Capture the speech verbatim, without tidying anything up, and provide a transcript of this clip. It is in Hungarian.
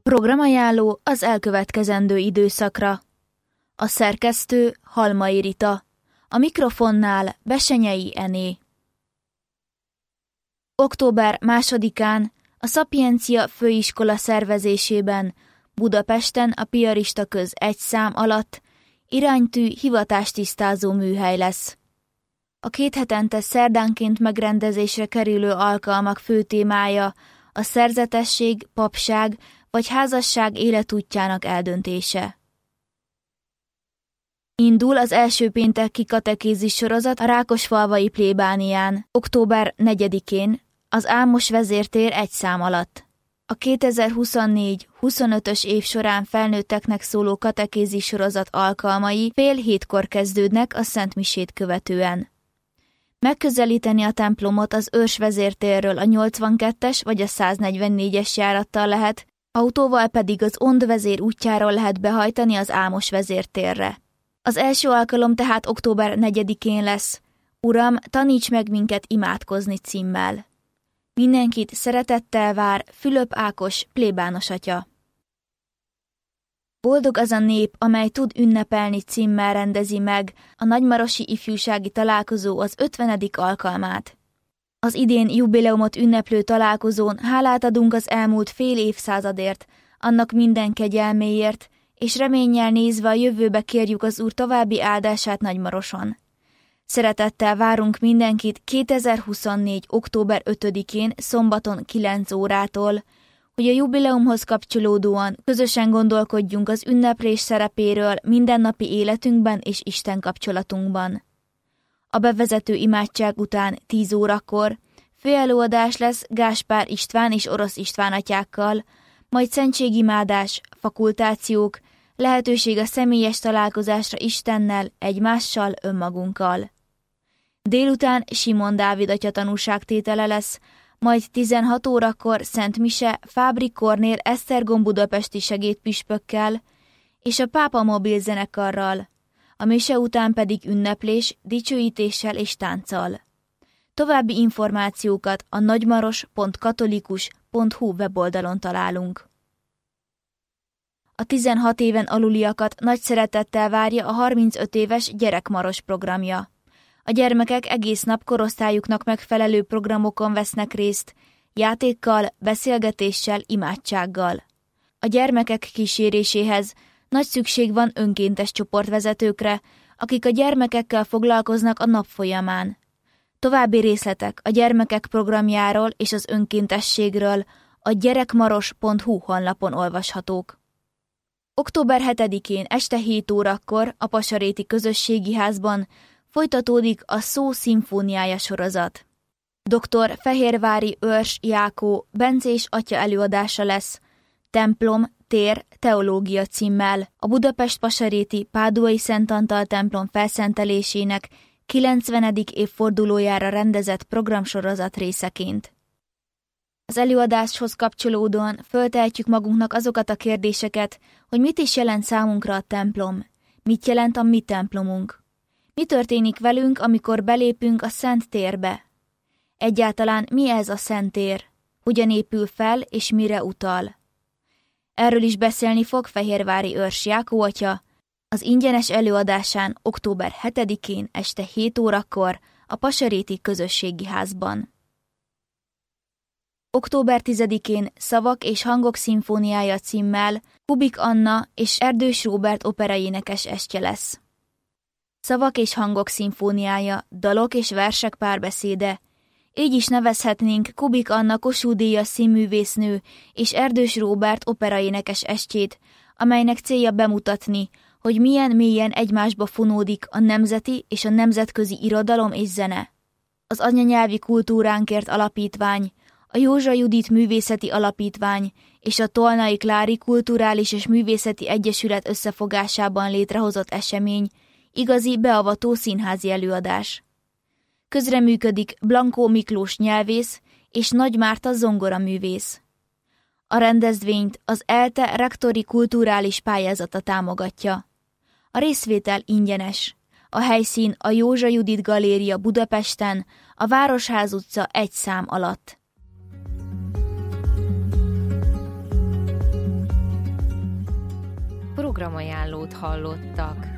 Programajánló az elkövetkezendő időszakra. A szerkesztő Halmai Rita, a mikrofonnál Besenyei Ené. október másodikán a Szapiencia Főiskola szervezésében Budapesten a Piarista köz egy szám alatt iránytű hivatástisztázó műhely lesz. A két hetente szerdánként megrendezésre kerülő alkalmak fő témája a szerzetesség, papság vagy házasság életútjának eldöntése. Indul az első pénteki katekézis sorozat a Rákosfalvai plébánián, október negyedikén, az Álmos vezértér egy szám alatt. A kétezer-huszonnégy huszonötös év során felnőtteknek szóló katekézis sorozat alkalmai fél hétkor kezdődnek a szentmisét követően. Megközelíteni a templomot az Őrs vezértérről a nyolcvankettes vagy a száznegyvennégyes járattal lehet, autóval pedig az Ond vezér útjáról lehet behajtani az Álmos vezértérre. Az első alkalom tehát október negyedikén lesz, Uram, taníts meg minket imádkozni címmel. Mindenkit szeretettel vár Fülöp Ákos plébános atya. Boldog az a nép, amely tud ünnepelni címmel rendezi meg a nagymarosi ifjúsági találkozó az ötvenedik alkalmát. Az idén jubileumot ünneplő találkozón hálát adunk az elmúlt fél évszázadért, annak minden kegyelméért, és reménnyel nézve a jövőbe kérjük az Úr további áldását Nagymaroson. Szeretettel várunk mindenkit kétezer-huszonnégy október ötödikén szombaton kilenc órától, hogy a jubileumhoz kapcsolódóan közösen gondolkodjunk az ünneplés szerepéről mindennapi életünkben és Isten kapcsolatunkban. A bevezető imádság után tíz órakor főelőadás lesz Gáspár István és Orosz István atyákkal, majd szentségimádás, fakultációk, lehetőség a személyes találkozásra Istennel, egymással, önmagunkkal. Délután Simon Dávid atya tanúságtétele lesz, majd tizenhat órakor Szent Mise Fábri Kornél Esztergom budapesti segédpüspökkel és a Pápa mobil zenekarral, a mise után pedig ünneplés, dicsőítéssel és tánccal. További információkat a nagymaros pont katolikus pont hu weboldalon találunk. A tizenhat éven aluliakat nagy szeretettel várja a harmincöt éves gyerekmaros programja. A gyermekek egész nap korosztályuknak megfelelő programokon vesznek részt, játékkal, beszélgetéssel, imádsággal. A gyermekek kíséréséhez nagy szükség van önkéntes csoportvezetőkre, akik a gyermekekkel foglalkoznak a nap folyamán. További részletek a gyermekek programjáról és az önkéntességről a gyerekmaros pont hu honlapon olvashatók. október hetedikén este hét órakor a Pasaréti Közösségi Házban folytatódik a Szó szimfóniája sorozat. doktor Fehérvári Őrs Jákó bencés atya előadása lesz, Templom, tér, teológia címmel a Budapest Pasaréti Páduai Szent Antal templom felszentelésének kilencvenedik évfordulójára rendezett programsorozat részeként. Az előadáshoz kapcsolódóan föltehetjük magunknak azokat a kérdéseket, hogy mit is jelent számunkra a templom, mit jelent a mi templomunk, mi történik velünk, amikor belépünk a Szent Térbe. Egyáltalán mi ez a Szent Tér, hogyan épül fel és mire utal. Erről is beszélni fog Fehérvári Őrs Jákó atya az ingyenes előadásán október hetedikén este hét órakor a Pasaréti Közösségi Házban. október tizedikén Szavak és hangok szimfóniája címmel Kubik Anna és Erdős Róbert operaénekes estje lesz. Szavak és hangok szimfóniája, dalok és versek párbeszéde, így is nevezhetnénk Kubik Anna Kossuth-díjas színművésznő és Erdős Róbert operaénekes estjét, amelynek célja bemutatni, hogy milyen mélyen egymásba fonódik a nemzeti és a nemzetközi irodalom és zene. Az anyanyelvi kultúránkért alapítvány, a Józsa Judit Művészeti Alapítvány és a Tolnai Klári Kulturális és Művészeti Egyesület összefogásában létrehozott esemény, igazi beavató színházi előadás. Közreműködik Blankó Miklós nyelvész és Nagy Márta zongoraművész. A rendezvényt az ELTE rektori kulturális pályázata támogatja. A részvétel ingyenes. A helyszín a Józsa Judit Galéria Budapesten, a Városház utca egy szám alatt. programajánlót hallottak.